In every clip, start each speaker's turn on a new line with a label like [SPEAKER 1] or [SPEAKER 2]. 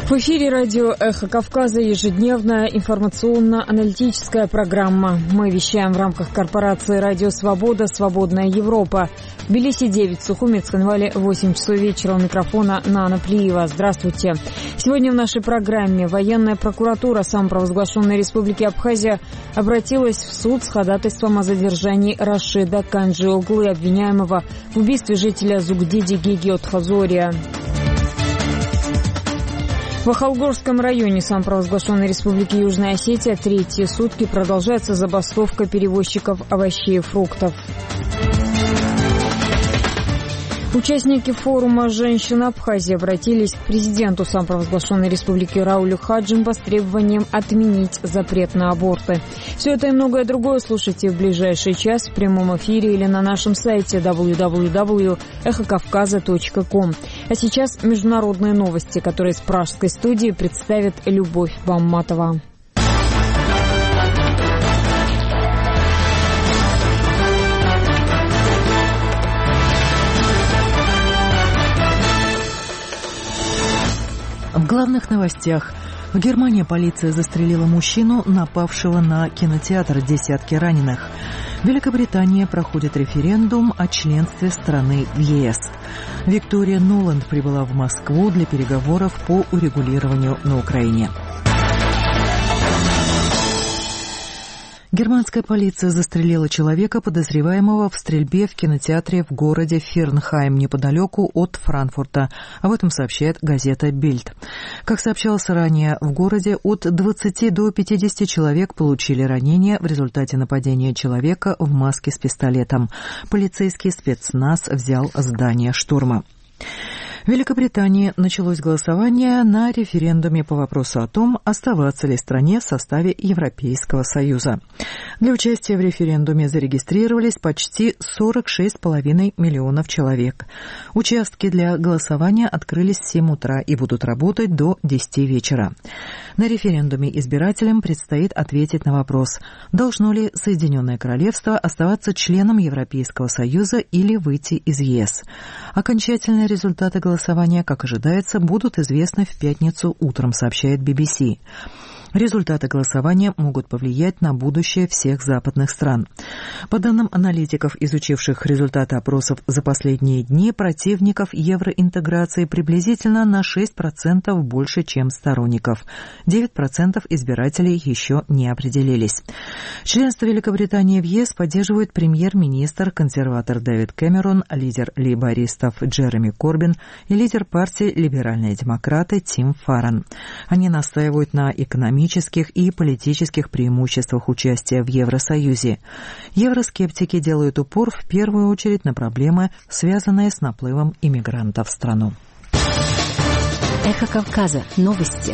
[SPEAKER 1] В эфире радио «Эхо Кавказа» ежедневная информационно-аналитическая программа. Мы вещаем в рамках корпорации «Радио Свобода. Свободная Европа». В Тбилиси 9, Сухуми, Цхинвале 8 часов вечера. У микрофона Нана Плиева. Здравствуйте. Сегодня в нашей программе военная прокуратура самопровозглашенной Республики Абхазия обратилась в суд с ходатайством о задержании Рашида Канджи-Оглы, обвиняемого в убийстве жителя Зугдиди Гегиот-Хазория. В Ахалгорском районе самопровозглашенной Республики Южная Осетия третьи сутки продолжается забастовка перевозчиков овощей и фруктов. Участники форума «Женщин Абхазии» обратились к президенту самопровозглашенной Республики Раулю Хаджимба с требованием отменить запрет на аборты. Все это и многое другое слушайте в ближайший час в прямом эфире или на нашем сайте www.эхокавказа.ком. А сейчас международные новости, которые с пражской студии представит Любовь Бамматова.
[SPEAKER 2] В главных новостях. В Германии полиция застрелила мужчину, напавшего на кинотеатр, десятки раненых. В Великобритании проходит референдум о членстве страны в ЕС. Виктория Нуланд прибыла в Москву для переговоров по урегулированию на Украине. Германская полиция застрелила человека, подозреваемого в стрельбе в кинотеатре в городе Фернхайм, неподалеку от Франкфурта. Об этом сообщает газета «Бильд». Как сообщалось ранее, в городе от 20 до 50 человек получили ранения в результате нападения человека в маске с пистолетом. Полицейский спецназ взял здание штурма. В Великобритании началось голосование на референдуме по вопросу о том, оставаться ли стране в составе Европейского Союза. Для участия в референдуме зарегистрировались почти 46,5 миллионов человек. Участки для голосования открылись в 7 утра и будут работать до 10 вечера. На референдуме избирателям предстоит ответить на вопрос, должно ли Соединенное Королевство оставаться членом Европейского Союза или выйти из ЕС. Окончательные результаты голосования, как ожидается, будут известны в пятницу утром, сообщает BBC. Результаты голосования могут повлиять на будущее всех западных стран. По данным аналитиков, изучивших результаты опросов за последние дни, противников евроинтеграции приблизительно на 6% больше, чем сторонников. 9% избирателей еще не определились. Членство Великобритании в ЕС поддерживает премьер-министр, консерватор Дэвид Кэмерон, лидер лейбористов Джереми Корбин и лидер партии «Либеральные демократы» Тим Фарран. Они настаивают на экономических и политических преимуществах участия в Евросоюзе. Евроскептики делают упор в первую очередь на проблемы, связанные с наплывом иммигрантов в страну.
[SPEAKER 3] Эхо Кавказа. Новости.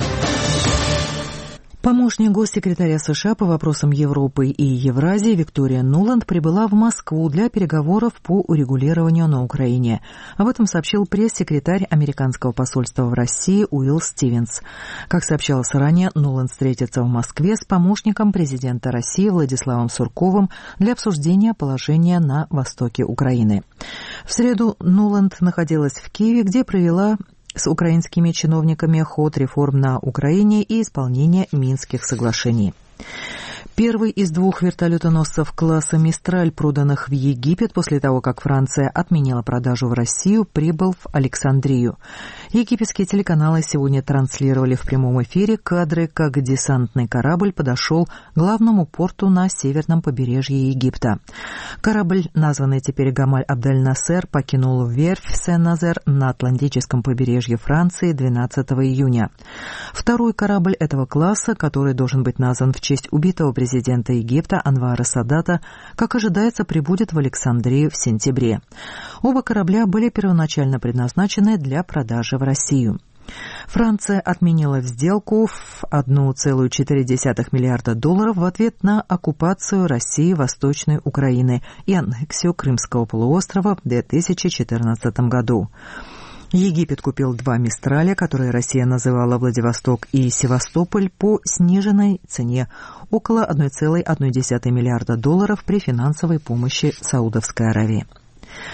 [SPEAKER 2] Помощник госсекретаря США по вопросам Европы и Евразии Виктория Нуланд прибыла в Москву для переговоров по урегулированию на Украине. Об этом сообщил пресс-секретарь американского посольства в России Уилл Стивенс. Как сообщалось ранее, Нуланд встретится в Москве с помощником президента России Владиславом Сурковым для обсуждения положения на востоке Украины. В среду Нуланд находилась в Киеве, где провела с украинскими чиновниками ход реформ на Украине и исполнение Минских соглашений. Первый из 2 вертолетоносцев класса «Мистраль», проданных в Египет после того, как Франция отменила продажу в Россию, прибыл в Александрию. Египетские телеканалы сегодня транслировали в прямом эфире кадры, как десантный корабль подошел к главному порту на северном побережье Египта. Корабль, названный теперь Гамаль-Абдель-Насер, покинул верфь Сен-Назер на Атлантическом побережье Франции 12 июня. Второй корабль этого класса, который должен быть назван в честь убитого президента Египта Анвара Садата, как ожидается, прибудет в Александрию в сентябре. Оба корабля были первоначально предназначены для продажи в Россию. Франция отменила сделку в $1,4 миллиарда в ответ на оккупацию России Восточной Украины и аннексию Крымского полуострова в 2014 году. Египет купил 2 «Мистраля», которые Россия называла «Владивосток» и «Севастополь» по сниженной цене около $1,1 миллиарда при финансовой помощи Саудовской Аравии.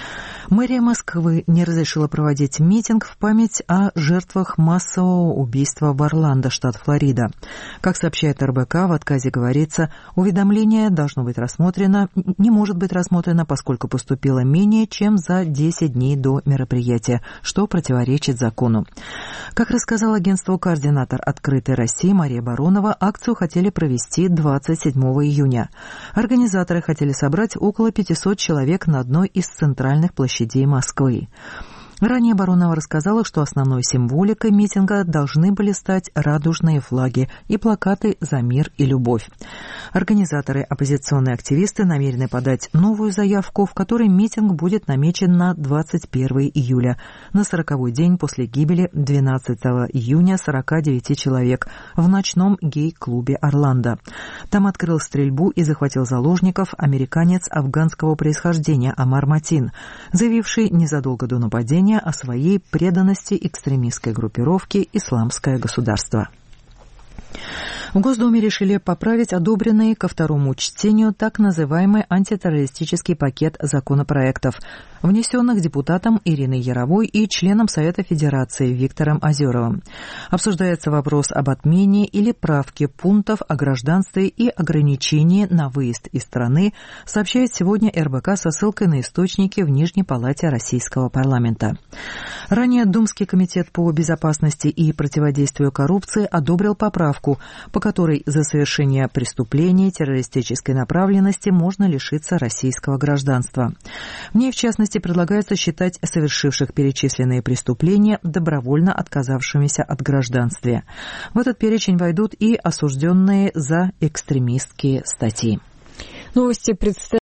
[SPEAKER 2] Мэрия Москвы не разрешила проводить митинг в память о жертвах массового убийства в Орландо, штат Флорида. Как сообщает РБК, в отказе говорится, уведомление не может быть рассмотрено, поскольку поступило менее чем за 10 дней до мероприятия, что противоречит закону. Как рассказал агентству координатор «Открытой России» Мария Баронова, акцию хотели провести 27 июня. Организаторы хотели собрать около 500 человек на одной из центральных площадей Москвы. Ранее Баронова рассказала, что основной символикой митинга должны были стать радужные флаги и плакаты «За мир и любовь». Организаторы, оппозиционные активисты, намерены подать новую заявку, в которой митинг будет намечен на 21 июля, на 40-й день после гибели 12 июня 49 человек в ночном гей-клубе «Орландо». Там открыл стрельбу и захватил заложников американец афганского происхождения Амар Матин, заявивший незадолго до нападения о своей преданности экстремистской группировке «Исламское государство». В Госдуме решили поправить одобренный ко второму чтению так называемый антитеррористический пакет законопроектов, внесенных депутатом Ириной Яровой и членом Совета Федерации Виктором Озеровым. Обсуждается вопрос об отмене или правке пунктов о гражданстве и ограничении на выезд из страны, сообщает сегодня РБК со ссылкой на источники в Нижней палате Российского парламента. Ранее Думский комитет по безопасности и противодействию коррупции одобрил поправку, по которой за совершение преступлений террористической направленности можно лишиться российского гражданства. В ней, в частности, предлагается считать совершивших перечисленные преступления добровольно отказавшимися от гражданства. В этот перечень войдут и осужденные за экстремистские статьи.
[SPEAKER 1] Новости представили.